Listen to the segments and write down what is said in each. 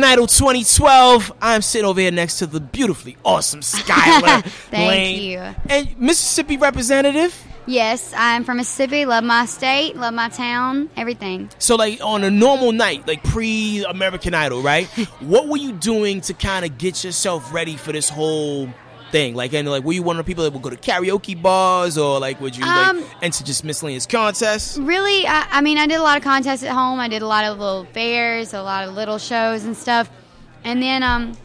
Idol 2012. I'm sitting over here next to the beautifully awesome Skylar Thank Lane. you. And Mississippi representative. Yes, I'm from Mississippi. Love my state, love my town, everything. So, like, on a normal night, like pre-American Idol, right? What were you doing to kind of get yourself ready for this whole thing? Like, and like, were you one of the people that would go to karaoke bars, or like, would you like enter just miscellaneous contests? Really, I mean, I did a lot of contests at home. I did a lot of little fairs, a lot of little shows and stuff. And then,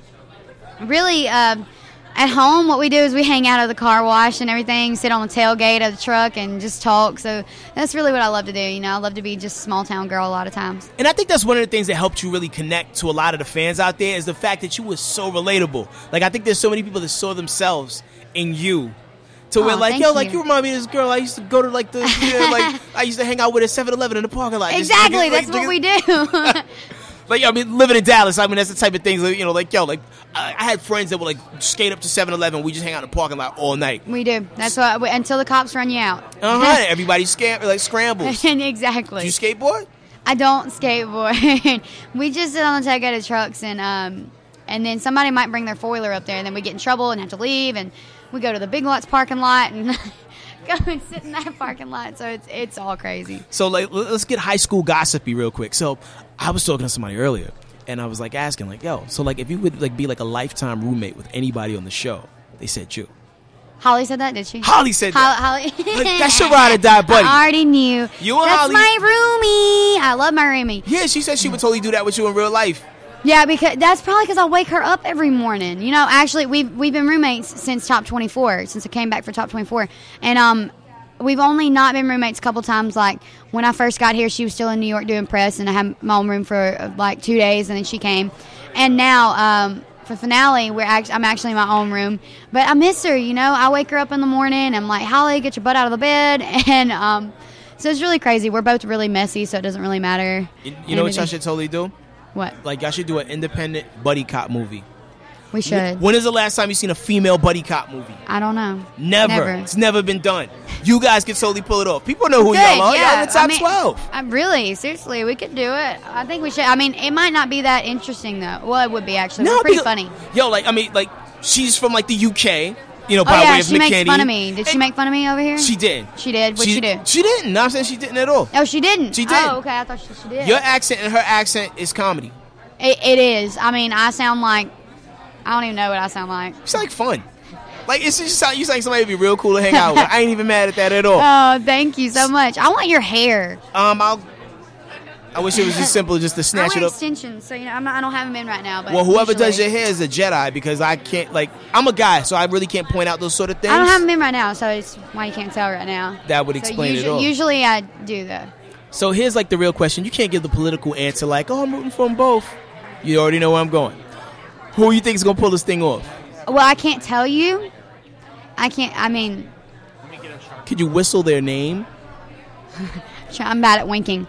really, at home, what we do is we hang out at the car wash and everything, sit on the tailgate of the truck and just talk. So that's really what I love to do. You know, I love to be just a small town girl a lot of times. And I think that's one of the things that helped you really connect to a lot of the fans out there is the fact that you were so relatable. Like, I think there's so many people that saw themselves in you. To where, like, yo, like, you remind me of this girl I used to go to, like, the, like, I used to hang out with at 7-Eleven in the parking lot. Exactly, that's what we do. Like, I mean, living in Dallas, I mean, that's the type of things, you know, like, yo, like, I had friends that would, like, skate up to 7-Eleven. We just hang out in the parking lot all night. We do. That's what, until the cops run you out. Everybody scrambles. Exactly. Do you skateboard? I don't skateboard. We just sit on the tailgate of trucks, and then somebody might bring their foiler up there, and then we get in trouble and have to leave, and we go to the Big Lots parking lot and go and sit in that parking lot. So it's all crazy. So, like, let's get high school gossipy real quick. So, I was talking to somebody earlier, and I was, like, asking, like, yo, so, like, if you would, like, be, like, a lifetime roommate with anybody on the show, they said you. Holly said that, did she? Holly said that. Holly. Like, that's your ride or die buddy. I already knew. You and That's Holly. my roomie. I love my roomie. Yeah, she said she would totally do that with you in real life. Yeah, because that's probably because I wake her up every morning. You know, actually, we've been roommates since Top 24, since I came back for Top 24. And we've only not been roommates a couple times. Like, when I first got here, she was still in New York doing press, and I had my own room for, like, 2 days, and then she came. And now, for finale, I'm actually in my own room. But I miss her, you know. I wake her up in the morning, I'm like, Holly, get your butt out of the bed. And so it's really crazy. We're both really messy, so it doesn't really matter. You know what y'all should totally do? What? Like, y'all should do an independent buddy cop movie. We should. When is the last time you seen a female buddy cop movie? I don't know. Never. It's never been done. You guys can totally pull it off. People know who y'all are. Yeah. Y'all in the top 12. Really, seriously, we could do it. I think we should. I mean, it might not be that interesting, though. Well, it would be, actually. No, We're pretty funny. Yo, like, I mean, like, she's from, like, the UK. You know, by oh, yeah, way of she McKinney. makes fun of me. Did she make fun of me over here? She did. She did? What'd she do? She didn't. No, I'm saying she didn't at all. Oh, she didn't? She did. Oh, okay. I thought she did. Your accent and her accent is comedy. It is. I mean, I sound like... I don't even know what I sound like. You sound like fun. Like, it's just you sound like somebody would be real cool to hang out with. I ain't even mad at that at all. Oh, thank you so much. I want your hair. I wish it was just simple just to snatch it up. Extensions, so, you know, I don't have them in right now. But well, whoever does your hair is a Jedi, because I can't, like, I'm a guy, so I really can't point out those sort of things. I don't have them in right now, so it's why you can't tell right now. That would explain it all. Usually I do, though. So here's, like, the real question. You can't give the political answer like, oh, I'm rooting for them both. You already know where I'm going. Who you think is going to pull this thing off? Well, I can't tell you. Could you whistle their name? I'm bad at winking.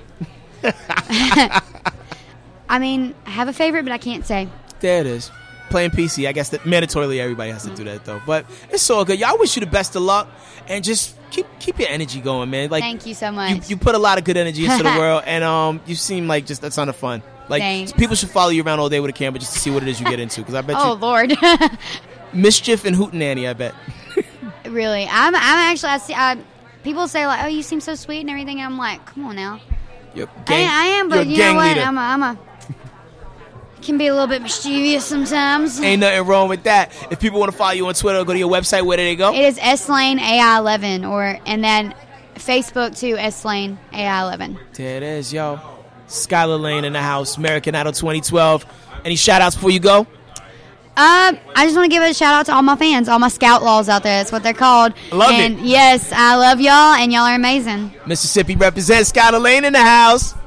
I have a favorite, but I can't say. There it is. Playing PC. I guess that mandatorily everybody has to do that, though. But it's all good. Y'all, wish you the best of luck, and just keep your energy going, man. Like, thank you so much. You put a lot of good energy into the world, and you seem like just a ton of fun. Like, people should follow you around all day with a camera just to see what it is you get into, because I bet oh, Lord. Mischief and hootenanny, I bet. Really. I'm actually, people say, like, oh, you seem so sweet and everything, and I'm like, come on now. I am, but you know what? I can be a little bit mischievous sometimes. Ain't nothing wrong with that. If people want to follow you on Twitter or go to your website, where do they go? It is SLane AI11, and then Facebook too, SLane AI11. There it is, yo. Skylar Lane in the house, American Idol 2012. Any shout outs before you go? I just want to give a shout out to all my fans, all my scout laws out there. That's what they're called. Love it. And yes, I love y'all, and y'all are amazing. Mississippi represents. Skylar Lane in the house.